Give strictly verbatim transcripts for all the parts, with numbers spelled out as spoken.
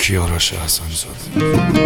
کیارش احسن‌زاده.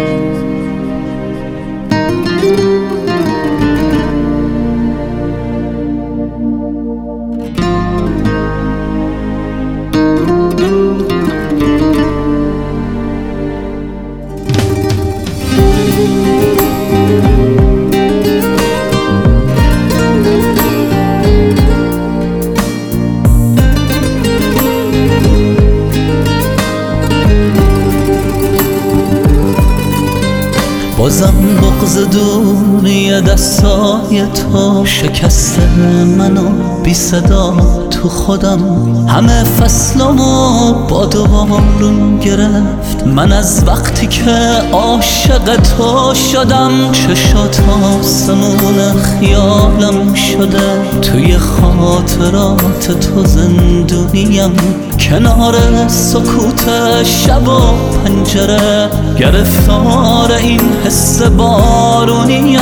بازم بغض دوری دستای تو شکسته منو بی صدا تو خودم. همه فصلمو با دوبارون گرفت من از وقتی که عاشق تو شدم. چشات آسمون خیالم شده، توی خاطرات تو زندونیم. کنار سکوت شب و پنجره گرفتار این حس بارونیم.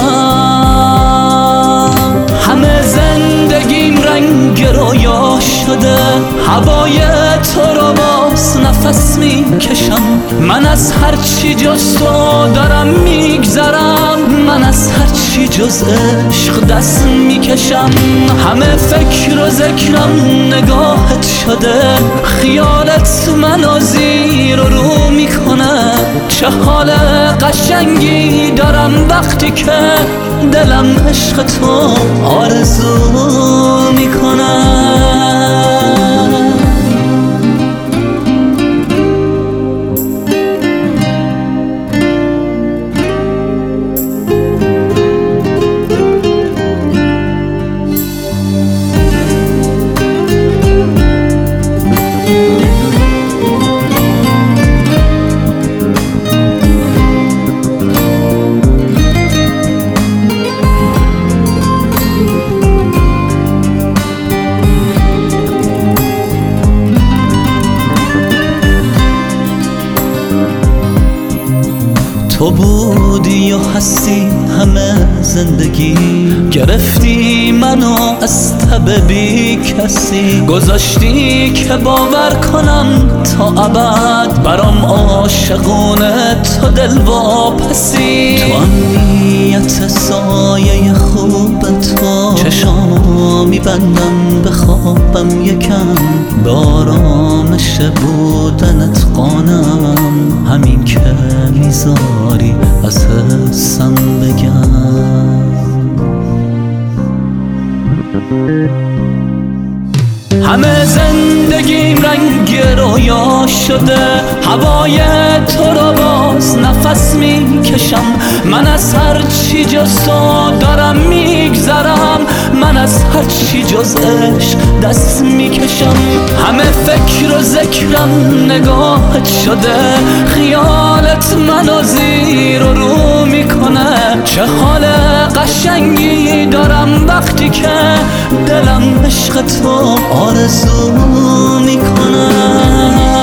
همه زندگیم رنگ رویا شده، هوای تو رو باز نفس میکشم. من از هرچی جز تو دارم میگذرم، من از هرچی جز عشق دست میکشم. همه فکر و ذکرم نگاهت شده، خیالت منو زیر و رو میکنه. چه حال قشنگی دارم وقتی که دلم عشق تو آرزو میکنه. تو بودی و هستی همه زندگی، گرفتی منو از تب بی کسی. گذاشتی که باور کنم تا ابد برام عاشقونه تو دل واپسی. تو امنیت سایه خوب تو چشامو میبندم بخوابم یکم. به آرامش بودنت قانم، همین که میذاری از حسم بگم. همه زندگیم رنگ رویا شده، هوای تو رو باز نفس میکشم. من از هر چی جز تو دارم میگذرم، من از هر چی جز عشق دست میکشم. همه فکر و ذکرم نگاهت شده، خیالت منو زیر و رو میکنه. چه حال قشنگی دارم وقتی که دلم عشق تو آرزو میکنه.